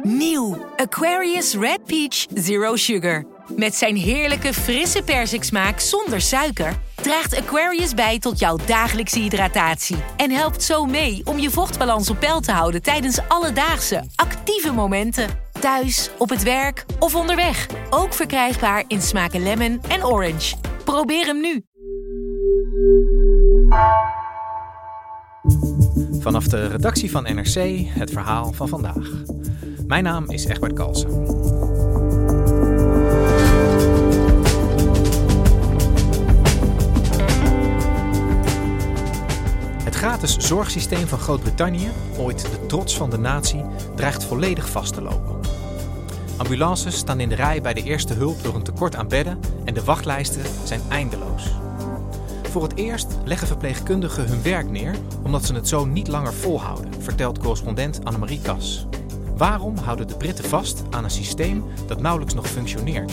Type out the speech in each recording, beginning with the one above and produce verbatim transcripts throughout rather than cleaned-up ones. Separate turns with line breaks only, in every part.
Nieuw Aquarius Red Peach Zero Sugar. Met zijn heerlijke frisse persiksmaak zonder suiker draagt Aquarius bij tot jouw dagelijkse hydratatie en helpt zo mee om je vochtbalans op peil te houden tijdens alledaagse, actieve momenten. Thuis, op het werk of onderweg. Ook verkrijgbaar in smaken lemon en orange. Probeer hem nu.
Vanaf de redactie van N R C het verhaal van vandaag. Mijn naam is Egbert Kalsen. Het gratis zorgsysteem van Groot-Brittannië, ooit de trots van de natie, dreigt volledig vast te lopen. Ambulances staan in de rij bij de eerste hulp door een tekort aan bedden en de wachtlijsten zijn eindeloos. Voor het eerst leggen verpleegkundigen hun werk neer omdat ze het zo niet langer volhouden, vertelt correspondent Annemarie Kas. Waarom houden de Britten vast aan een systeem dat nauwelijks nog functioneert?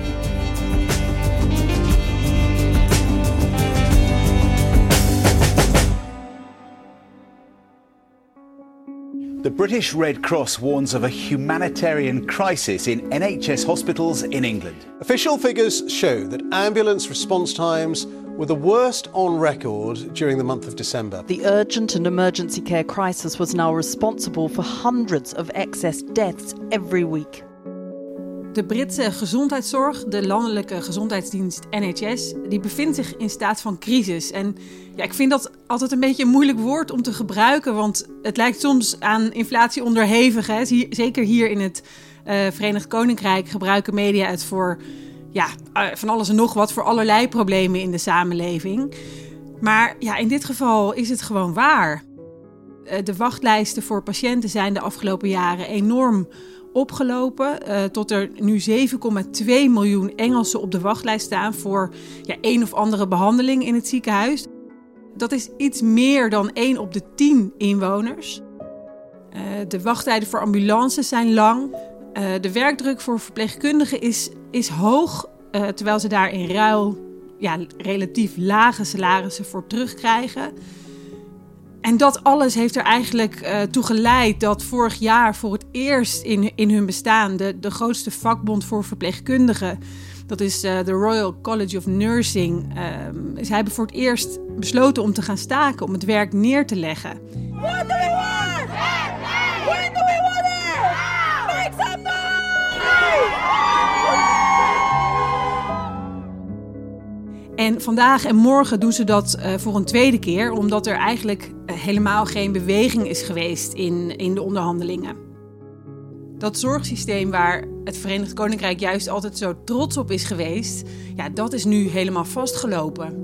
The British Red Cross warns of a humanitarian crisis in N H S hospitals in England.
Official figures show that ambulance response times were the worst on record during the month of December.
The urgent and emergency care crisis was now responsible for hundreds of excess deaths every week.
De Britse gezondheidszorg, de landelijke gezondheidsdienst N H S, die bevindt zich in staat van crisis. En ja, ik vind dat altijd een beetje een moeilijk woord om te gebruiken, want het lijkt soms aan inflatie onderhevig. Hè? Zeker hier in het uh, Verenigd Koninkrijk gebruiken media het voor ja, uh, van alles en nog wat, voor allerlei problemen in de samenleving. Maar ja, in dit geval is het gewoon waar. Uh, de wachtlijsten voor patiënten zijn de afgelopen jaren enorm opgelopen, uh, tot er nu zeven komma twee miljoen Engelsen op de wachtlijst staan voor ja, een of andere behandeling in het ziekenhuis. Dat is iets meer dan één op de tien inwoners. Uh, de wachttijden voor ambulances zijn lang. Uh, de werkdruk voor verpleegkundigen is, is hoog, uh, terwijl ze daar in ruil ja, relatief lage salarissen voor terugkrijgen. En dat alles heeft er eigenlijk uh, toe geleid dat vorig jaar voor het eerst in, in hun bestaan de, de grootste vakbond voor verpleegkundigen, dat is uh, de Royal College of Nursing, uh, zij hebben voor het eerst besloten om te gaan staken, om het werk neer te leggen.
What do we want? When do we want it? Make some noise!
En vandaag en morgen doen ze dat uh, voor een tweede keer, omdat er eigenlijk uh, helemaal geen beweging is geweest in, in de onderhandelingen. Dat zorgsysteem waar het Verenigd Koninkrijk juist altijd zo trots op is geweest, ja, dat is nu helemaal vastgelopen.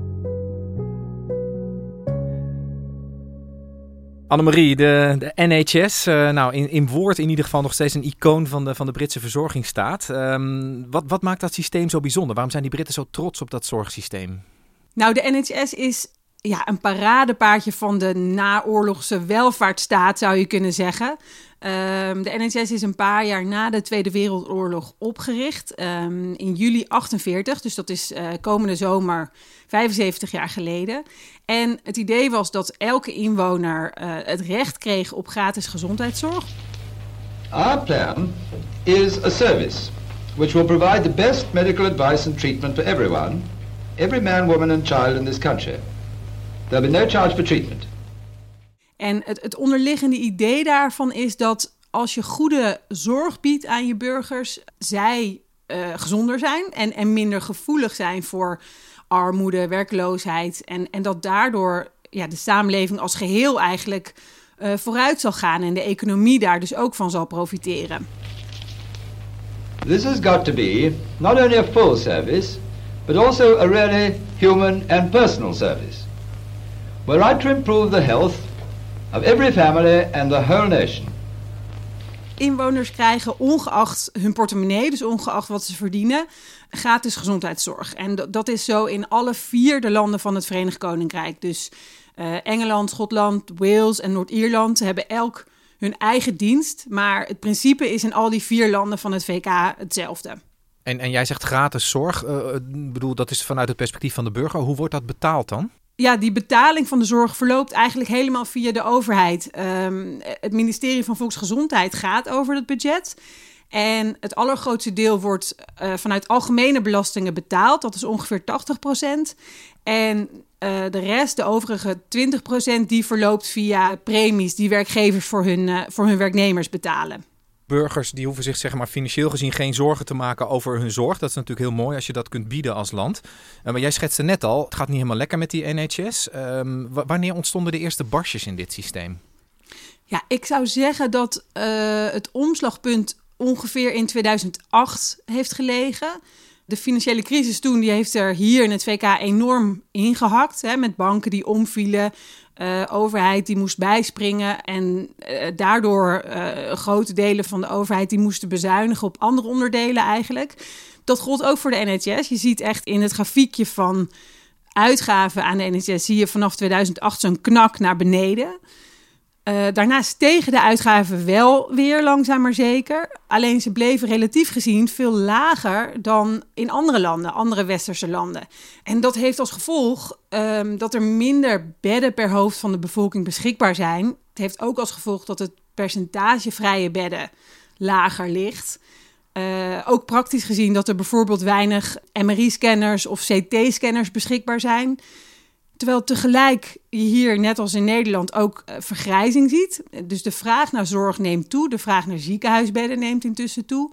Annemarie, de, de N H S, uh, nou in, in woord in ieder geval nog steeds een icoon van de, van de Britse verzorgingsstaat. Um, wat, wat maakt dat systeem zo bijzonder? Waarom zijn die Britten zo trots op dat zorgsysteem?
Nou, de N H S is ja, een paradepaardje van de naoorlogse welvaartsstaat, zou je kunnen zeggen. Um, de N H S is een paar jaar na de Tweede Wereldoorlog opgericht, um, in juli achtenveertig. Dus dat is uh, komende zomer vijfenzeventig jaar geleden. En het idee was dat elke inwoner uh, het recht kreeg op gratis gezondheidszorg.
Our plan is a service which will provide the best medical advice and treatment for everyone, every man, woman and child in this country. There'll be no charge for treatment.
En het, het onderliggende idee daarvan is dat als je goede zorg biedt aan je burgers, zij uh, gezonder zijn en, en minder gevoelig zijn voor armoede, werkloosheid. En, en dat daardoor ja, de samenleving als geheel eigenlijk uh, vooruit zal gaan en de economie daar dus ook van zal profiteren.
This has got to be not only a full service, but also a really human and personal service. We're out to improve the health of every family and the whole nation.
Inwoners krijgen ongeacht hun portemonnee, dus ongeacht wat ze verdienen, gratis gezondheidszorg. En d- dat is zo in alle vier de landen van het Verenigd Koninkrijk. Dus uh, Engeland, Schotland, Wales en Noord-Ierland hebben elk hun eigen dienst. Maar het principe is in al die vier landen van het V K hetzelfde.
En, en jij zegt gratis zorg. Ik uh, bedoel, dat is vanuit het perspectief van de burger. Hoe wordt dat betaald dan?
ja, die betaling van de zorg verloopt eigenlijk helemaal via de overheid. Um, het ministerie van Volksgezondheid gaat over het budget. En het allergrootste deel wordt uh, vanuit algemene belastingen betaald. Dat is ongeveer tachtig procent. En uh, de rest, de overige twintig procent, die verloopt via premies die werkgevers voor hun, uh, voor hun werknemers betalen.
Burgers die hoeven zich zeg maar, financieel gezien geen zorgen te maken over hun zorg. Dat is natuurlijk heel mooi als je dat kunt bieden als land. Uh, maar jij schetste net al, het gaat niet helemaal lekker met die N H S. Um, w- wanneer ontstonden de eerste barstjes in dit systeem?
Ja, ik zou zeggen dat uh, het omslagpunt ongeveer in tweeduizend acht heeft gelegen. De financiële crisis toen die heeft er hier in het V K enorm ingehakt. Hè, met banken die omvielen, uh, overheid die moest bijspringen. En uh, daardoor uh, grote delen van de overheid die moesten bezuinigen op andere onderdelen eigenlijk. Dat gold ook voor de N H S. Je ziet echt in het grafiekje van uitgaven aan de N H S zie je vanaf tweeduizend acht zo'n knak naar beneden. Uh, daarna stegen de uitgaven wel weer langzaam maar zeker. Alleen ze bleven relatief gezien veel lager dan in andere landen, andere westerse landen. En dat heeft als gevolg um, dat er minder bedden per hoofd van de bevolking beschikbaar zijn. Het heeft ook als gevolg dat het percentage vrije bedden lager ligt. Uh, ook praktisch gezien dat er bijvoorbeeld weinig M R I-scanners of C T-scanners beschikbaar zijn. Terwijl tegelijk je hier, net als in Nederland, ook uh, vergrijzing ziet. Dus de vraag naar zorg neemt toe. De vraag naar ziekenhuisbedden neemt intussen toe.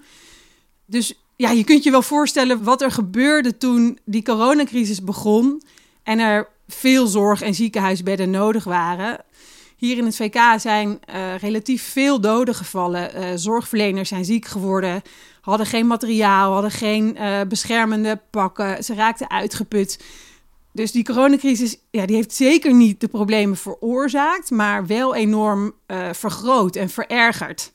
Dus ja, je kunt je wel voorstellen wat er gebeurde toen die coronacrisis begon en er veel zorg- en ziekenhuisbedden nodig waren. Hier in het V K zijn uh, relatief veel doden gevallen. Uh, zorgverleners zijn ziek geworden, hadden geen materiaal, hadden geen uh, beschermende pakken. Ze raakten uitgeput. Dus die coronacrisis, ja, die heeft zeker niet de problemen veroorzaakt, maar wel enorm uh, vergroot en verergerd.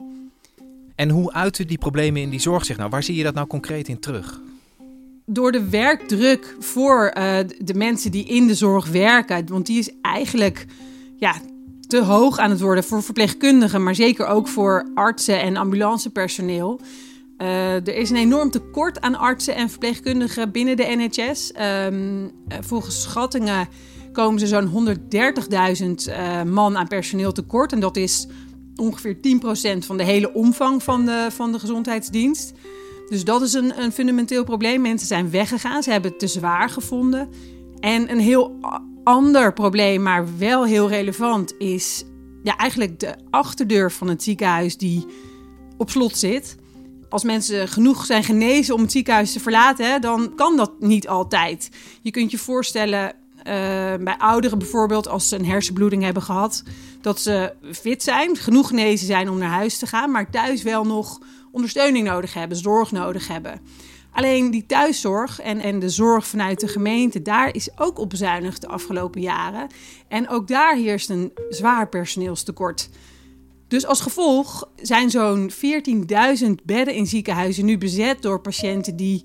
En hoe uiten die problemen in die zorg zich nou? Waar zie je dat nou concreet in terug?
Door de werkdruk voor uh, de mensen die in de zorg werken, want die is eigenlijk ja, te hoog aan het worden voor verpleegkundigen, maar zeker ook voor artsen en ambulancepersoneel. Uh, er is een enorm tekort aan artsen en verpleegkundigen binnen de N H S. Um, uh, volgens schattingen komen ze zo'n honderddertigduizend uh, man aan personeel tekort. En dat is ongeveer tien procent van de hele omvang van de, van de gezondheidsdienst. Dus dat is een, een fundamenteel probleem. Mensen zijn weggegaan, ze hebben het te zwaar gevonden. En een heel ander probleem, maar wel heel relevant, is ja, eigenlijk de achterdeur van het ziekenhuis die op slot zit. Als mensen genoeg zijn genezen om het ziekenhuis te verlaten, hè, dan kan dat niet altijd. Je kunt je voorstellen, uh, bij ouderen bijvoorbeeld, als ze een hersenbloeding hebben gehad, dat ze fit zijn, genoeg genezen zijn om naar huis te gaan, maar thuis wel nog ondersteuning nodig hebben, zorg nodig hebben. Alleen die thuiszorg en, en de zorg vanuit de gemeente, daar is ook op bezuinigd de afgelopen jaren. En ook daar heerst een zwaar personeelstekort. Dus als gevolg zijn zo'n veertienduizend bedden in ziekenhuizen nu bezet door patiënten die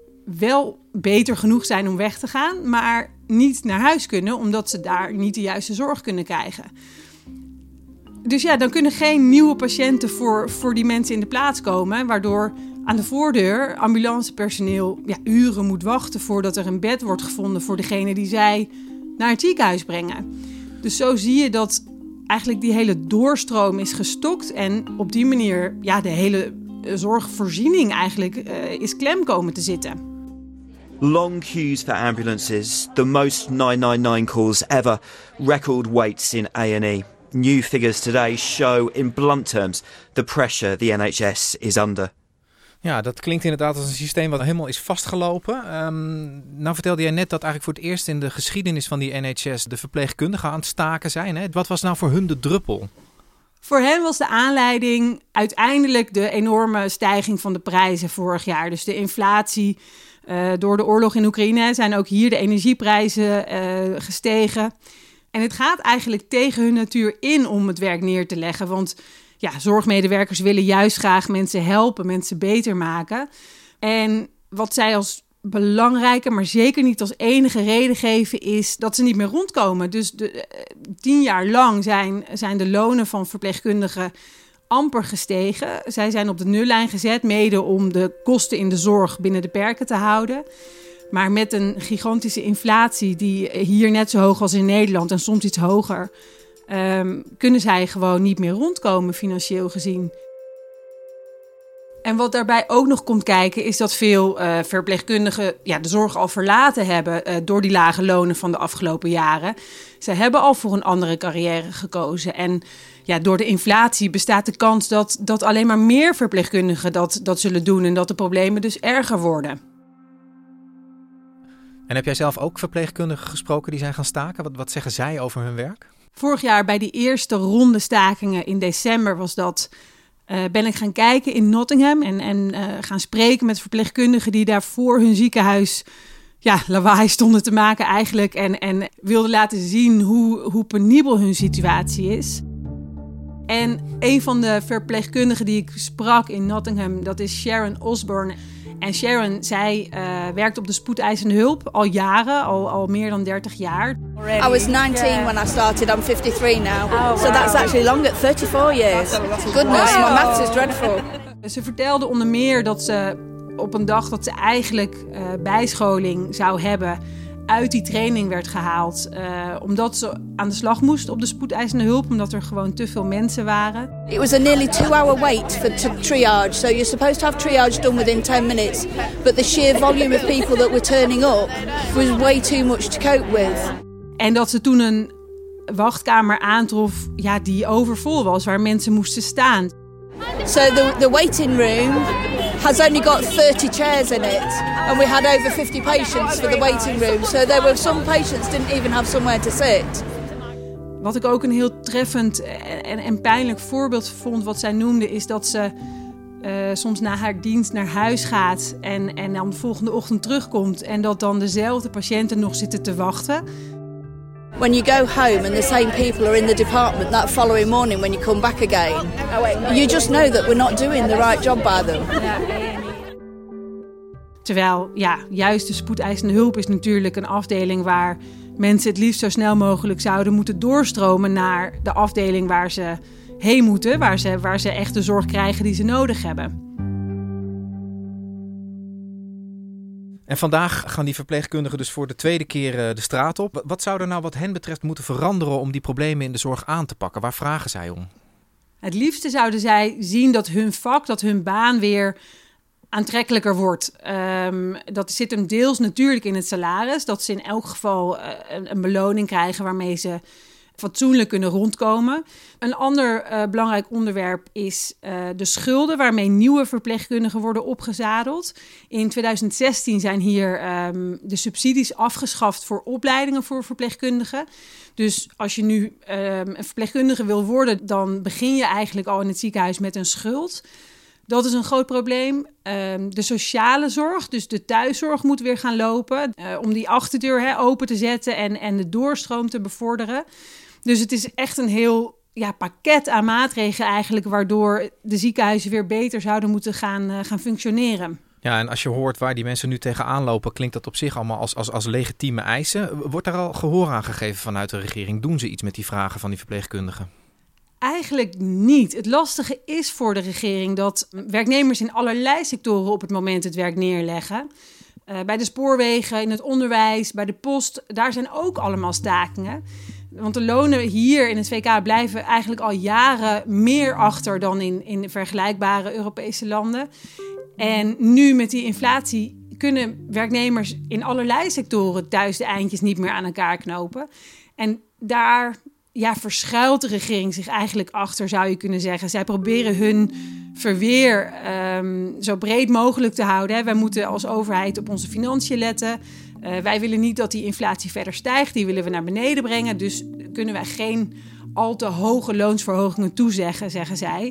wel beter genoeg zijn om weg te gaan, maar niet naar huis kunnen omdat ze daar niet de juiste zorg kunnen krijgen. Dus ja, dan kunnen geen nieuwe patiënten voor, voor die mensen in de plaats komen, waardoor aan de voordeur ambulancepersoneel ja, uren moet wachten voordat er een bed wordt gevonden voor degene die zij naar het ziekenhuis brengen. Dus zo zie je dat eigenlijk die hele doorstroom is gestokt en op die manier ja, de hele zorgvoorziening eigenlijk uh, is klem komen te zitten.
Long queues for ambulances, the most nine nine nine calls ever, record waits in A and E. New figures today show in blunt terms the pressure the N H S is under.
Ja, dat klinkt inderdaad als een systeem wat helemaal is vastgelopen. Um, nou vertelde jij net dat eigenlijk voor het eerst in de geschiedenis van die N H S de verpleegkundigen aan het staken zijn. Hè? Wat was nou voor hun de druppel?
Voor hen was de aanleiding uiteindelijk de enorme stijging van de prijzen vorig jaar. Dus de inflatie. Uh, door de oorlog in Oekraïne zijn ook hier de energieprijzen uh, gestegen. En het gaat eigenlijk tegen hun natuur in om het werk neer te leggen. Want ja, zorgmedewerkers willen juist graag mensen helpen, mensen beter maken. En wat zij als belangrijke, maar zeker niet als enige reden geven, is dat ze niet meer rondkomen. Dus de, tien jaar lang zijn, zijn de lonen van verpleegkundigen amper gestegen. Zij zijn op de nullijn gezet, mede om de kosten in de zorg binnen de perken te houden. Maar met een gigantische inflatie die hier net zo hoog als in Nederland en soms iets hoger, um, kunnen zij gewoon niet meer rondkomen financieel gezien. En wat daarbij ook nog komt kijken is dat veel uh, verpleegkundigen ja, de zorg al verlaten hebben uh, door die lage lonen van de afgelopen jaren. Ze hebben al voor een andere carrière gekozen. En ja, door de inflatie bestaat de kans dat, dat alleen maar meer verpleegkundigen dat, dat zullen doen en dat de problemen dus erger worden.
En heb jij zelf ook verpleegkundigen gesproken die zijn gaan staken? Wat, wat zeggen zij over hun werk?
Vorig jaar bij die eerste ronde stakingen in december was dat... Uh, ben ik gaan kijken in Nottingham en, en uh, gaan spreken met verpleegkundigen die daar voor hun ziekenhuis ja, lawaai stonden te maken eigenlijk. En, en wilden laten zien hoe, hoe penibel hun situatie is. En een van de verpleegkundigen die ik sprak in Nottingham, dat is Sharon Osborne. En Sharon, zij uh, werkt op de spoedeisende hulp al jaren, al, al meer dan dertig jaar.
I was nineteen when I started, I'm fifty-three now. Oh, wow. So that's actually longer, thirty-four years. Goodness, my maths is dreadful.
Ze vertelde onder meer dat ze op een dag dat ze eigenlijk uh, bijscholing zou hebben, uit die training werd gehaald. Uh, omdat ze aan de slag moest op de spoedeisende hulp, omdat er gewoon te veel mensen waren.
It was a nearly two-hour wait for t- triage. So you're supposed to have triage done within ten minutes. But the sheer volume of people that were turning up was way too much to cope with.
En dat ze toen een wachtkamer aantrof ja, die overvol was, waar mensen moesten staan.
So the, the waiting room has only got thirty chairs in it. And we had over fifty patients for the waiting room. So there were some patients didn't even have somewhere to sit.
Wat ik ook een heel treffend en, en pijnlijk voorbeeld vond, wat zij noemde, is dat ze uh, soms na haar dienst naar huis gaat en, en dan de volgende ochtend terugkomt en dat dan dezelfde patiënten nog zitten te wachten.
When you go home and the same people are in the department that following morning when you come back again, you just know that we're not doing the right job by them.
Terwijl, ja, juist de spoedeisende hulp is natuurlijk een afdeling waar mensen het liefst zo snel mogelijk zouden moeten doorstromen naar de afdeling waar ze heen moeten, waar ze, waar ze echt de zorg krijgen die ze nodig hebben.
En vandaag gaan die verpleegkundigen dus voor de tweede keer de straat op. Wat zou er nou wat hen betreft moeten veranderen om die problemen in de zorg aan te pakken? Waar vragen zij om?
Het liefste zouden zij zien dat hun vak, dat hun baan weer aantrekkelijker wordt. Um, dat zit hem deels natuurlijk in het salaris. Dat ze in elk geval uh, een, een beloning krijgen waarmee ze fatsoenlijk kunnen rondkomen. Een ander uh, belangrijk onderwerp is uh, de schulden waarmee nieuwe verpleegkundigen worden opgezadeld. In twintig zestien zijn hier um, de subsidies afgeschaft voor opleidingen voor verpleegkundigen. Dus als je nu um, een verpleegkundige wil worden, dan begin je eigenlijk al in het ziekenhuis met een schuld. Dat is een groot probleem. Um, de sociale zorg, dus de thuiszorg, moet weer gaan lopen. Uh, om die achterdeur hè, open te zetten en, en de doorstroom te bevorderen. Dus het is echt een heel ja, pakket aan maatregelen eigenlijk, waardoor de ziekenhuizen weer beter zouden moeten gaan, uh, gaan functioneren.
Ja, en als je hoort waar die mensen nu tegenaan lopen, klinkt dat op zich allemaal als, als, als legitieme eisen. Wordt daar al gehoor aan gegeven vanuit de regering? Doen ze iets met die vragen van die verpleegkundigen?
Eigenlijk niet. Het lastige is voor de regering dat werknemers in allerlei sectoren op het moment het werk neerleggen. Uh, bij de spoorwegen, in het onderwijs, bij de post, daar zijn ook allemaal stakingen. Want de lonen hier in het V K blijven eigenlijk al jaren meer achter dan in, in vergelijkbare Europese landen. En nu met die inflatie kunnen werknemers in allerlei sectoren thuis de eindjes niet meer aan elkaar knopen. En daar ja, verschuilt de regering zich eigenlijk achter, zou je kunnen zeggen. Zij proberen hun verweer um, zo breed mogelijk te houden. Hè. Wij moeten als overheid op onze financiën letten. Uh, wij willen niet dat die inflatie verder stijgt. Die willen we naar beneden brengen. Dus kunnen wij geen al te hoge loonsverhogingen toezeggen, zeggen zij.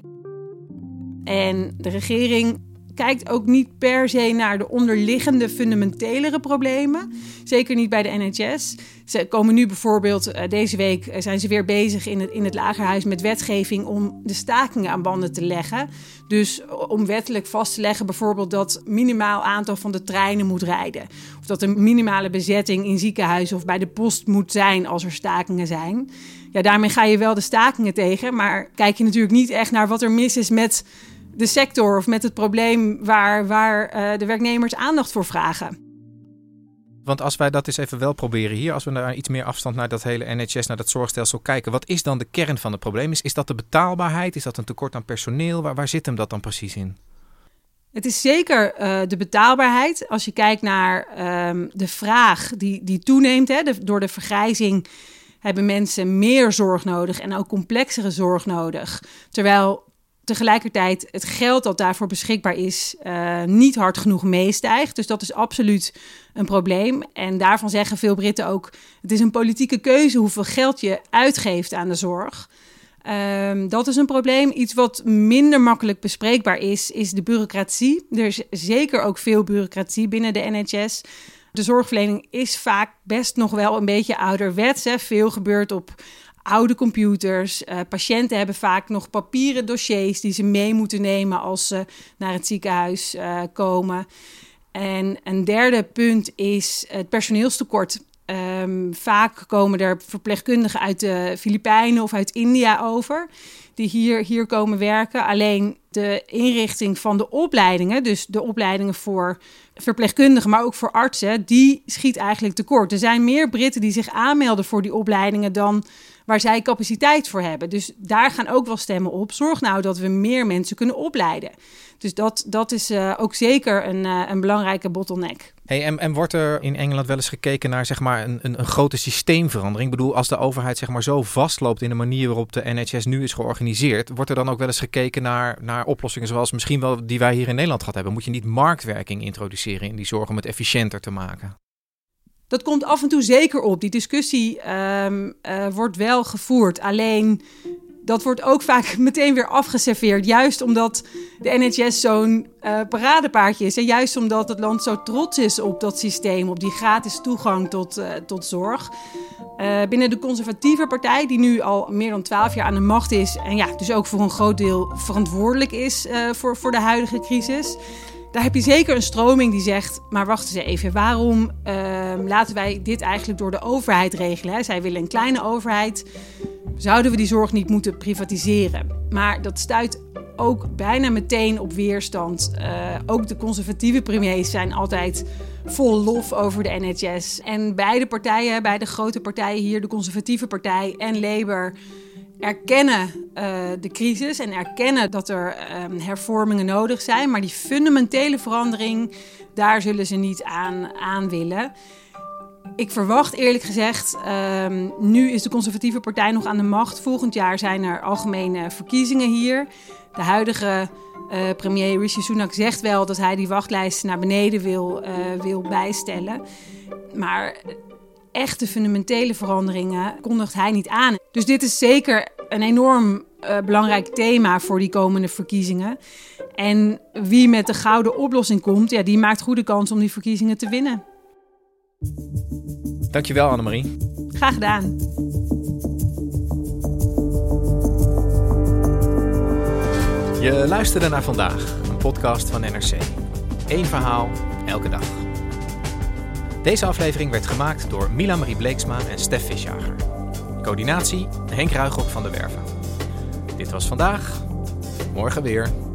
En de regering kijkt ook niet per se naar de onderliggende fundamentelere problemen. Zeker niet bij de N H S. Ze komen nu bijvoorbeeld, uh, deze week uh, zijn ze weer bezig in het, in het Lagerhuis met wetgeving om de stakingen aan banden te leggen. Dus om wettelijk vast te leggen bijvoorbeeld dat minimaal aantal van de treinen moet rijden. Of dat er minimale bezetting in ziekenhuizen of bij de post moet zijn als er stakingen zijn. Ja, daarmee ga je wel de stakingen tegen, maar kijk je natuurlijk niet echt naar wat er mis is met de sector of met het probleem waar, waar uh, de werknemers aandacht voor vragen.
Want als wij dat eens even wel proberen hier, als we naar iets meer afstand naar dat hele N H S, naar dat zorgstelsel kijken. Wat is dan de kern van het probleem? Is, is dat de betaalbaarheid? Is dat een tekort aan personeel? Waar, waar zit hem dat dan precies in?
Het is zeker uh, de betaalbaarheid. Als je kijkt naar um, de vraag die, die toeneemt, hè, de, door de vergrijzing hebben mensen meer zorg nodig en ook complexere zorg nodig. Terwijl tegelijkertijd het geld dat daarvoor beschikbaar is uh, niet hard genoeg meestijgt. Dus dat is absoluut een probleem. En daarvan zeggen veel Britten ook, het is een politieke keuze hoeveel geld je uitgeeft aan de zorg. Um, dat is een probleem. Iets wat minder makkelijk bespreekbaar is, is de bureaucratie. Er is zeker ook veel bureaucratie binnen de N H S. De zorgverlening is vaak best nog wel een beetje ouderwets. Hè. Veel gebeurt op oude computers. Uh, patiënten hebben vaak nog papieren dossiers die ze mee moeten nemen als ze naar het ziekenhuis uh, komen. En een derde punt is het personeelstekort. Um, vaak komen er verpleegkundigen uit de Filipijnen of uit India over, die hier, hier komen werken. Alleen de inrichting van de opleidingen, dus de opleidingen voor verpleegkundigen, maar ook voor artsen, die schiet eigenlijk tekort. Er zijn meer Britten die zich aanmelden voor die opleidingen dan waar zij capaciteit voor hebben. Dus daar gaan ook wel stemmen op. Zorg nou dat we meer mensen kunnen opleiden. Dus dat, dat is uh, ook zeker een, uh, een belangrijke bottleneck.
Hey, en, en wordt er in Engeland wel eens gekeken naar zeg maar, een, een, een grote systeemverandering? Ik bedoel, als de overheid zeg maar, zo vastloopt in de manier waarop de N H S nu is georganiseerd, wordt er dan ook wel eens gekeken naar, naar oplossingen zoals misschien wel die wij hier in Nederland gehad hebben? Moet je niet marktwerking introduceren in die zorg om het efficiënter te maken?
Dat komt af en toe zeker op. Die discussie um, uh, wordt wel gevoerd. Alleen dat wordt ook vaak meteen weer afgeserveerd. Juist omdat de N H S zo'n uh, paradepaardje is. En juist omdat het land zo trots is op dat systeem. Op die gratis toegang tot, uh, tot zorg. Uh, binnen de conservatieve partij, die nu al meer dan twaalf jaar aan de macht is. En ja, dus ook voor een groot deel verantwoordelijk is uh, voor, voor de huidige crisis. Daar heb je zeker een stroming die zegt, maar wacht eens even, waarom uh, laten wij dit eigenlijk door de overheid regelen? Hè? Zij willen een kleine overheid. Zouden we die zorg niet moeten privatiseren? Maar dat stuit ook bijna meteen op weerstand. Uh, ook de conservatieve premiers zijn altijd vol lof over de N H S. En beide partijen, beide grote partijen hier, de conservatieve partij en Labour, erkennen uh, de crisis en erkennen dat er um, hervormingen nodig zijn. Maar die fundamentele verandering, daar zullen ze niet aan, aan willen. Ik verwacht eerlijk gezegd, um, nu is de conservatieve partij nog aan de macht. Volgend jaar zijn er algemene verkiezingen hier. De huidige uh, premier Rishi Sunak zegt wel dat hij die wachtlijst naar beneden wil, uh, wil bijstellen. Maar echte fundamentele veranderingen kondigt hij niet aan. Dus dit is zeker een enorm uh, belangrijk thema voor die komende verkiezingen. En wie met de gouden oplossing komt, ja, die maakt goede kans om die verkiezingen te winnen.
Dankjewel, Annemarie.
Graag gedaan.
Je luisterde naar Vandaag, een podcast van N R C. Eén verhaal, elke dag. Deze aflevering werd gemaakt door Mila Marie Bleeksma en Stef Visjager. Coördinatie Henk Ruigrok van de Werven. Dit was Vandaag, morgen weer.